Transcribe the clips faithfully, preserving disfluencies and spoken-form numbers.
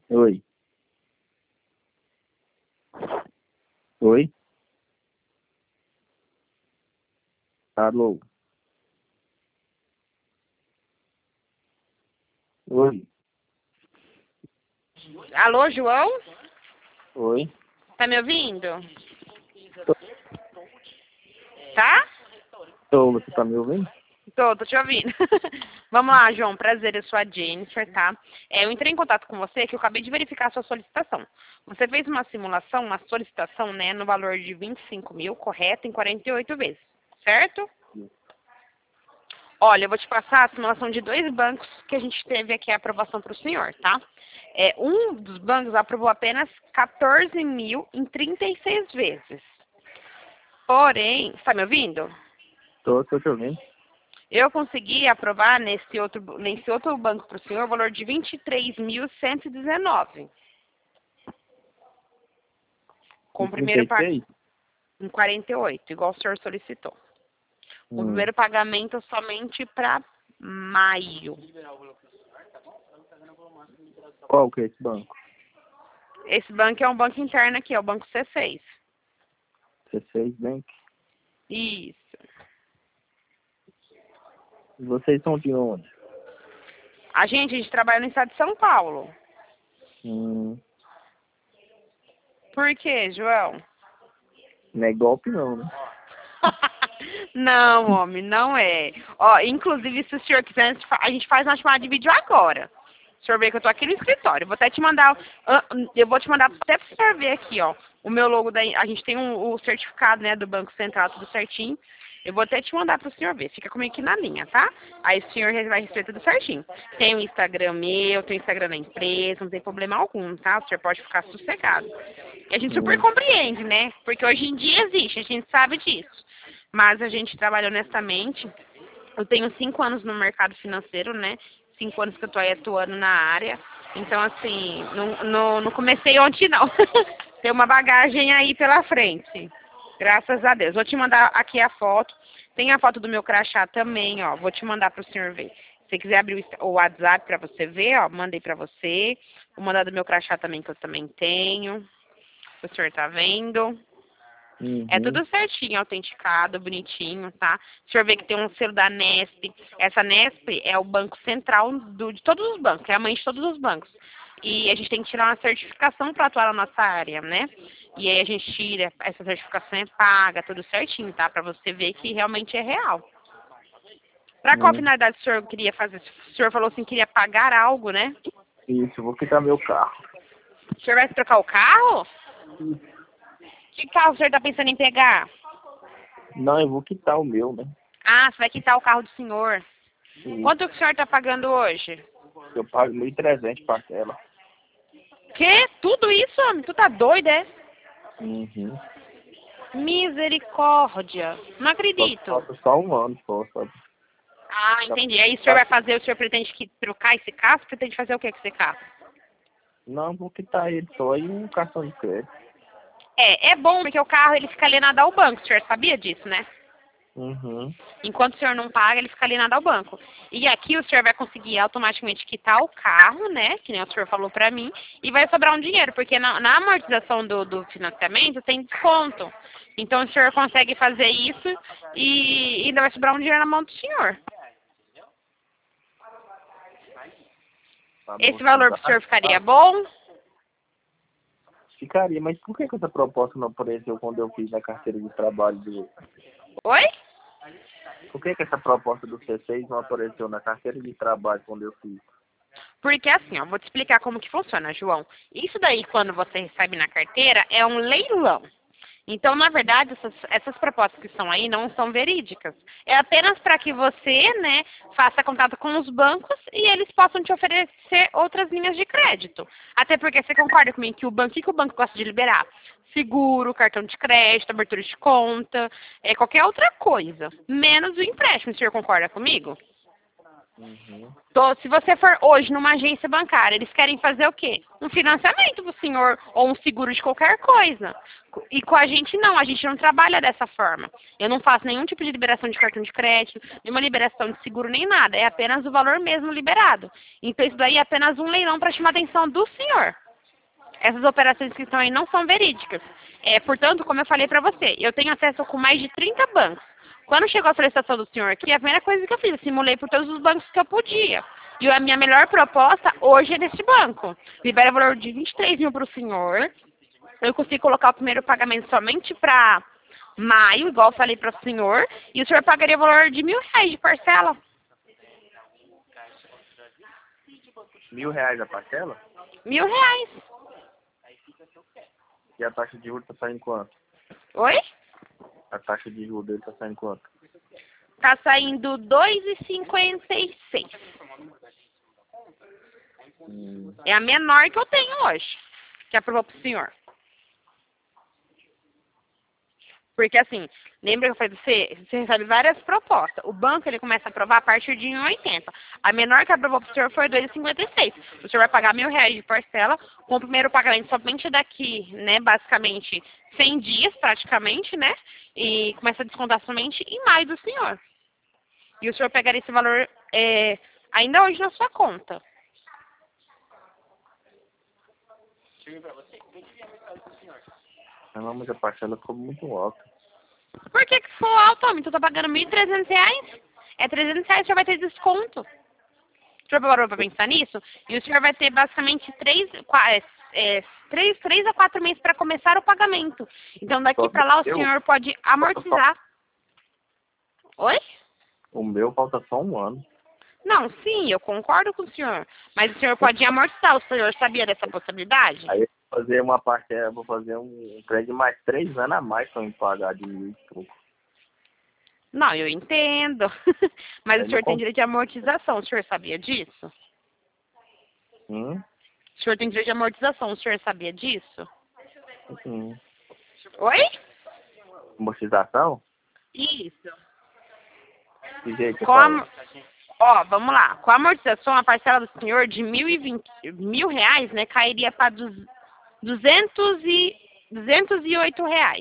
Oi. Oi. Alô. Oi. Alô, João? Oi. Tá me ouvindo? Tá? Tô, você tá me ouvindo? Tô, tô te ouvindo. Vamos lá, João. Prazer, eu sou a Jennifer, tá? É, eu entrei em contato com você que eu acabei de verificar a sua solicitação. Você fez uma simulação, uma solicitação, né, no valor de vinte e cinco mil, correto, em quarenta e oito vezes, certo? Olha, eu vou te passar a simulação de dois bancos que a gente teve aqui a aprovação para o senhor, tá? É, um dos bancos aprovou apenas quatorze mil em trinta e seis vezes. Porém, está me ouvindo? Tô, tô te ouvindo. Eu consegui aprovar nesse outro, nesse outro banco para o senhor o valor de vinte e três mil cento e dezenove. Com Em o trinta primeiro e pagamento seis em quarenta e oito, igual o senhor solicitou. O Hum. primeiro pagamento somente para maio. Qual que é esse banco? Esse banco é um banco interno aqui, é o banco C seis. C seis Bank. Isso. E vocês são de onde? A gente, a gente trabalha no estado de São Paulo. Hum. Por quê, João? Não é golpe não, né? Não, homem, não é. Ó, inclusive, se o senhor quiser, a gente faz uma chamada de vídeo agora. O senhor vê que eu tô aqui no escritório. Vou até te mandar, ah, eu vou te mandar até pro senhor ver aqui, ó. O meu logo da, a gente tem um, o certificado, né, do Banco Central, tudo certinho. Eu vou até te mandar pro senhor ver. Fica comigo aqui na linha, tá? Aí o senhor vai receber tudo certinho. Tem o Instagram meu, tem o Instagram da empresa, não tem problema algum, tá? O senhor pode ficar sossegado. E a gente super Hum. compreende, né? Porque hoje em dia existe, a gente sabe disso. Mas a gente trabalha honestamente. Eu tenho cinco anos no mercado financeiro, né? Cinco anos que eu estou atuando na área. Então, assim, não, não, não comecei ontem, não. Tem uma bagagem aí pela frente. Graças a Deus. Vou te mandar aqui a foto. Tem a foto do meu crachá também, ó. Vou te mandar para o senhor ver. Se você quiser abrir o Insta- o WhatsApp para você ver, ó, mandei para você. Vou mandar do meu crachá também, que eu também tenho. O senhor tá vendo? É Uhum. tudo certinho, autenticado, bonitinho, tá? O senhor vê que tem um selo da Nesp. Essa Nesp é o banco central do, de todos os bancos, é a mãe de todos os bancos. E a gente tem que tirar uma certificação para atuar na nossa área, né? E aí a gente tira, essa certificação é paga, tudo certinho, tá? Para você ver que realmente é real. Para qual Hum. finalidade o senhor queria fazer? O senhor falou assim que queria pagar algo, né? Isso, eu vou quitar meu carro. O senhor vai trocar o carro? Que carro o senhor está pensando em pegar? Não, eu vou quitar o meu, né? Ah, você vai quitar o carro do senhor. Isso. Quanto que o senhor está pagando hoje? Eu pago mil e trezentos parcela. Que? Tudo isso, homem? Tu tá doido, é? Uhum. Misericórdia. Não Só, acredito. falta só um ano só, sabe? Ah, Já- entendi. Aí o senhor já- vai fazer, o senhor pretende que trocar esse carro? Pretende fazer o que com esse carro? Não, vou quitar ele só e um cartão de crédito. É, é bom porque o carro ele fica alienado ao banco. O senhor sabia disso, né? Uhum. Enquanto o senhor não paga, ele fica alienado ao banco. E aqui o senhor vai conseguir automaticamente quitar o carro, né? Que nem o senhor falou pra mim. E vai sobrar um dinheiro, porque na, na amortização do, do financiamento tem desconto. Então o senhor consegue fazer isso e ainda vai sobrar um dinheiro na mão do senhor. Pra Esse valor pro amortizar. senhor ficaria Ah, bom? ficaria, mas por que, que essa proposta não apareceu quando eu fiz na carteira de trabalho do. Oi? Por que, que essa proposta do C seis não apareceu na carteira de trabalho quando eu fiz? Porque assim, ó, vou te explicar como que funciona, João. Isso daí, quando você recebe na carteira, é um leilão. Então, na verdade, essas, essas propostas que estão aí não são verídicas. É apenas para que você, né, faça contato com os bancos e eles possam te oferecer outras linhas de crédito. Até porque você concorda comigo que o banco, o que que o banco gosta de liberar? Seguro, cartão de crédito, abertura de conta, é, qualquer outra coisa. Menos o empréstimo, o senhor concorda comigo? Uhum. Tô, se você for hoje numa agência bancária, eles querem fazer o quê? Um financiamento pro senhor ou um seguro de qualquer coisa. E com a gente não, a gente não trabalha dessa forma. Eu não faço nenhum tipo de liberação de cartão de crédito, nenhuma liberação de seguro, nem nada. É apenas o valor mesmo liberado. Então isso daí é apenas um leilão para chamar a atenção do senhor. Essas operações que estão aí não são verídicas. É, portanto, como eu falei para você, eu tenho acesso com mais de trinta bancos. Quando chegou a solicitação do senhor aqui, a primeira coisa que eu fiz, eu simulei por todos os bancos que eu podia. E a minha melhor proposta hoje é desse banco. Libera o valor de vinte e três mil para o senhor. Eu consigo colocar o primeiro pagamento somente para maio, igual eu falei para o senhor. E o senhor pagaria o valor de mil reais de parcela. Mil reais a parcela? Mil reais. E a taxa de juros tá saindo quanto? Oi? A taxa de juros dele tá saindo quanto? Tá saindo dois reais e cinquenta e seis. Hum. É a menor que eu tenho hoje, que aprovou pro senhor. Porque assim, lembra que eu falei pra você, você recebe várias propostas. O banco ele começa a aprovar a partir de um real e oitenta. A menor que aprovou pro senhor foi dois reais e cinquenta e seis. O senhor vai pagar mil reais de parcela, com o primeiro pagamento somente daqui, né, basicamente cem dias praticamente, né? E começa a descontar somente em maio do senhor. E o senhor pegaria esse valor é, ainda hoje na sua conta. Não, mas a parcela ficou muito alta. Por que que ficou alto, homem? Tu tá pagando mil e trezentos reais? É trezentos reais, o senhor vai ter desconto. O senhor parou pra pensar nisso? E o senhor vai ter basicamente três, é, três, três a quatro meses para começar o pagamento. Então daqui para lá o senhor pode amortizar. Oi? O meu falta só um ano. Não, sim, eu concordo com o senhor. Mas o senhor pode amortizar. O senhor sabia dessa possibilidade? Aí eu vou fazer uma parcela, vou fazer um crédito de mais três anos a mais pra me pagar de mil e pouco. Não, eu entendo. Mas Aí o senhor não tem comp- direito de amortização. O senhor sabia disso? Hum? O senhor tem direito de amortização. O senhor sabia disso? Hum. Oi? Amortização? Isso. Que jeito que Com fala? a... Ó, vamos lá. Com a amortização, a parcela do senhor de mil e vinte, mil reais, né, cairia para duzentos e duzentos e oito reais.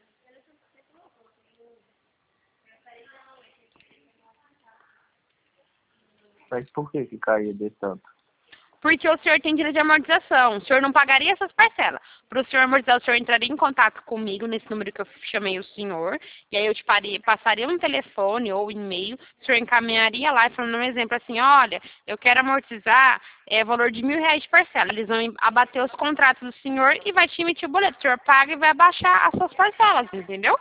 Mas por que que caía de tanto? Porque o senhor tem direito de amortização. O senhor não pagaria essas parcelas. Para o senhor amortizar, o senhor entraria em contato comigo nesse número que eu chamei o senhor. E aí eu te paria, passaria um telefone ou e-mail. O senhor encaminharia lá, falando um exemplo assim, olha, eu quero amortizar é, valor de mil reais de parcela. Eles vão abater os contratos do senhor e vai te emitir o boleto. O senhor paga e vai abaixar as suas parcelas, entendeu?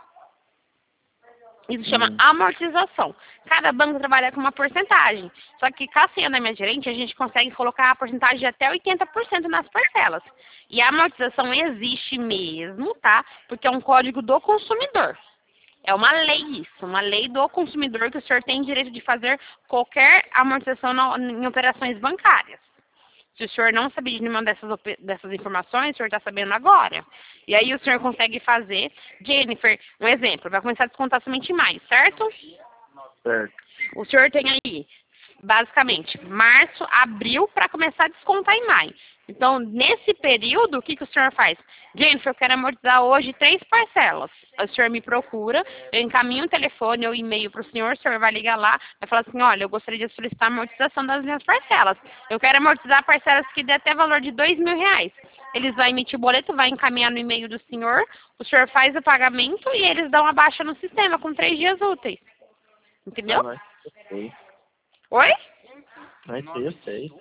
Isso chama Hum. amortização. Cada banco trabalha com uma porcentagem. Só que, com a senha da minha gerente, a gente consegue colocar a porcentagem de até oitenta por cento nas parcelas. E a amortização existe mesmo, tá? Porque é um código do consumidor. É uma lei isso, uma lei do consumidor que o senhor tem direito de fazer qualquer amortização no, em operações bancárias. Se o senhor não sabia de nenhuma dessas, dessas informações, o senhor está sabendo agora. E aí o senhor consegue fazer, Jennifer, um exemplo, vai começar a descontar somente em maio, certo? Certo. O senhor tem aí, basicamente, março, abril, para começar a descontar em maio. Então, nesse período, o que, que o senhor faz? Jennifer, eu quero amortizar hoje três parcelas. O senhor me procura, eu encaminho um telefone ou e-mail para o senhor, o senhor vai ligar lá, vai falar assim, olha, eu gostaria de solicitar a amortização das minhas parcelas. Eu quero amortizar parcelas que dê até valor de dois mil reais. Eles vão emitir o boleto, vai encaminhar no e-mail do senhor, o senhor faz o pagamento e eles dão a baixa no sistema com três dias úteis. Entendeu? Ah, mas eu sei. Oi? Mas eu sei.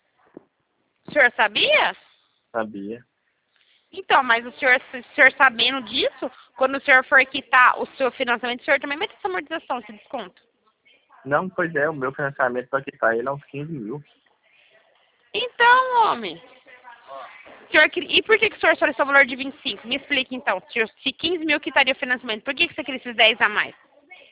O senhor sabia? Sabia. Então, mas o senhor, o senhor sabendo disso, quando o senhor for quitar o seu financiamento, o senhor também vai ter essa amortização, esse desconto. Não, pois é, o meu financiamento para quitar ele é uns quinze mil. Então, homem. O senhor, e por que, que o senhor solicitou o valor de vinte e cinco? Me explique então. Se quinze mil quitaria o financiamento, por que, que você queria esses dez a mais?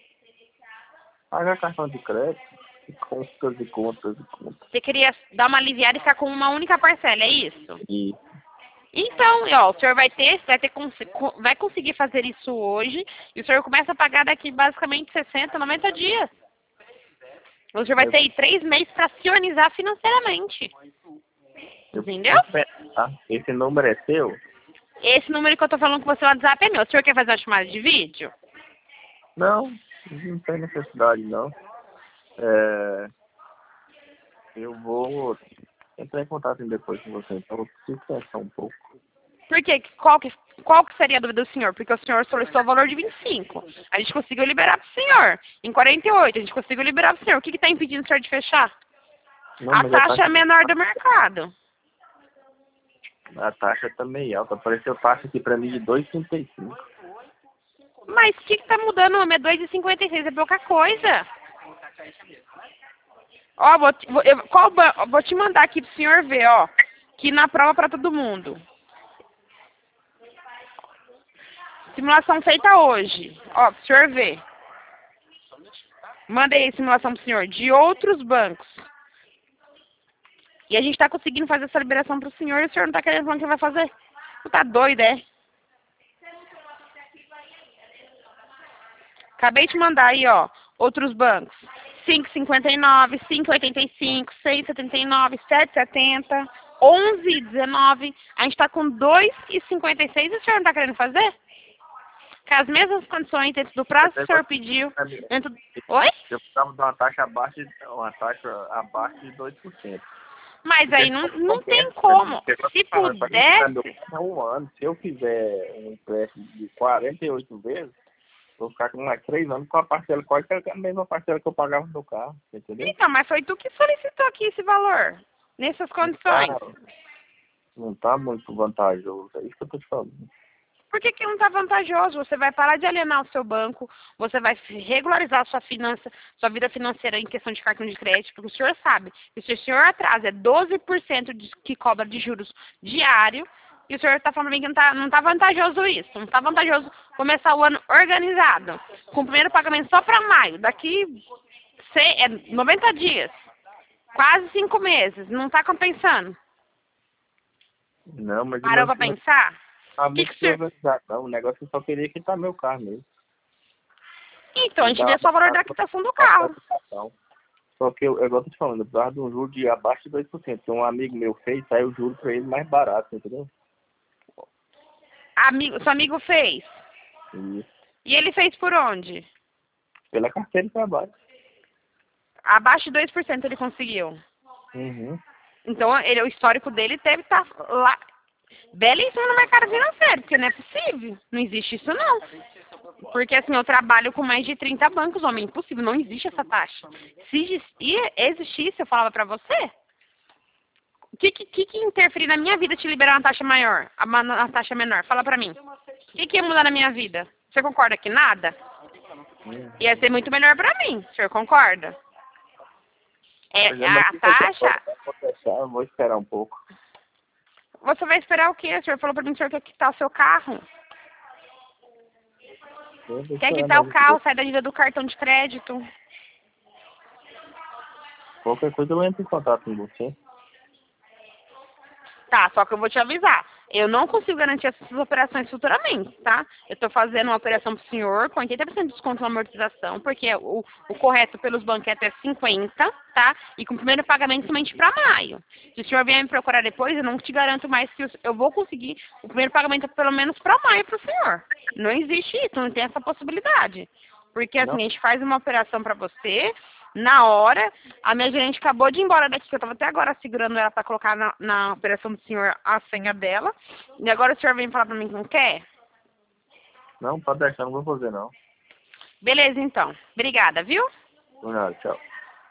Pagar cartão de crédito. E contas e contas e contas. Você queria dar uma aliviada e ficar com uma única parcela, é isso? E Então, ó, o senhor vai ter, vai ter, vai conseguir fazer isso hoje e o senhor começa a pagar daqui basicamente sessenta, noventa dias. O senhor vai ter aí três meses para se organizar financeiramente. Eu- Entendeu? Tá? Esse número é seu? Esse número que eu tô falando com você no WhatsApp é meu. O senhor quer fazer uma chamada de vídeo? Não, não tem necessidade, não. É, eu vou entrar em contato depois com você, então eu preciso pensar um pouco. Por quê? Qual que, qual que seria a dúvida do senhor? Porque o senhor solicitou o valor de vinte e cinco. A gente conseguiu liberar pro senhor. Em quarenta e oito, a gente conseguiu liberar pro senhor. O que que tá impedindo o senhor de fechar? Não, A mas taxa é menor do mercado. A taxa tá meio alta. Apareceu taxa aqui pra mim de dois vírgula trinta e cinco. Mas o que que tá mudando, homem? É dois vírgula cinquenta e seis, é pouca coisa. Ó, vou, te- vou, eu, qual, ban- vou te mandar aqui pro senhor ver, ó. Que na prova pra todo mundo. Simulação feita hoje. Ó, pro senhor ver. Mandei aí simulação pro senhor. De outros bancos. E a gente tá conseguindo fazer essa liberação pro senhor e o senhor não tá querendo falar o que vai fazer. Você tá doido, é? Acabei de mandar aí, ó. Outros bancos. cinco vírgula cinquenta e nove, cinco vírgula oitenta e cinco, seis vírgula setenta e nove, sete vírgula setenta, onze vírgula dezenove. A gente tá com dois vírgula cinquenta e seis e o senhor não tá querendo fazer? Com as mesmas condições dentro do prazo que o senhor pediu. Dentro... Oi? Eu precisava de uma taxa abaixo de, uma taxa abaixo de dois por cento. Mas aí não, não tem como. Se pudesse... Um ano, se eu fizer um empréstimo de quarenta e oito vezes, vou ficar com mais três anos com a parcela quase que é a mesma parcela que eu pagava no carro, entendeu? Então, mas foi tu que solicitou aqui esse valor. Nessas condições. Não tá, não tá muito vantajoso, é isso que eu tô te falando. Por que que não está vantajoso? Você vai parar de alienar o seu banco, você vai regularizar a sua finança, sua vida financeira em questão de cartão de crédito, porque o senhor sabe que se o senhor atrasa é doze por cento de, que cobra de juros diário, e o senhor está falando bem que não está não tá vantajoso isso, não está vantajoso começar o ano organizado, com o primeiro pagamento só para maio, daqui cem, é, noventa dias, quase cinco meses, não está compensando? Não, mas... Parou para pensar? Ah, Que muito que você... organizado, não. O negócio eu só queria quitar meu carro mesmo. Então, a gente vê só o valor da quitação do carro. Só que, eu, igual eu tô te falando, eu precisava de um juro de abaixo de dois por cento. Que um amigo meu fez, saiu o juro pra ele mais barato, entendeu? Amigo, seu amigo fez? Isso. E ele fez por onde? Pela carteira de trabalho. Abaixo de dois por cento ele conseguiu. Uhum. Então, ele, o histórico dele deve estar lá... belíssimo no mercado financeiro, porque não é possível. Não existe isso, não. Porque, assim, eu trabalho com mais de trinta bancos, homem. Impossível, não existe essa taxa. Se existisse, eu falava pra você. O que, que, que interferir na minha vida te liberar uma taxa maior, uma, uma taxa menor? Fala pra mim. O que, que ia mudar na minha vida? Você concorda que nada? Uhum. Ia ser muito melhor pra mim. O senhor concorda? É, a taxa... Eu vou esperar um pouco. Você vai esperar o quê? O senhor falou pra mim que o senhor quer quitar o seu carro. Quer quitar o carro, sai da dívida do cartão de crédito. Qualquer coisa eu entro em contato com você. Tá, só que eu vou te avisar. Eu não consigo garantir essas operações futuramente, tá? Eu tô fazendo uma operação pro senhor com oitenta por cento de desconto na amortização, porque o, o correto pelos bancos é até cinquenta, tá? E com o primeiro pagamento somente para maio. Se o senhor vier me procurar depois, eu não te garanto mais que eu vou conseguir o primeiro pagamento pelo menos para maio pro senhor. Não existe isso, não tem essa possibilidade. Porque assim, Não. a gente faz uma operação para você... Na hora, a minha gerente acabou de ir embora daqui, que eu estava até agora segurando ela para colocar na, na operação do senhor a senha dela. E agora o senhor vem falar para mim que não quer? Não, pode deixar, não vou fazer não. Beleza, então. Obrigada, viu? Por nada, tchau.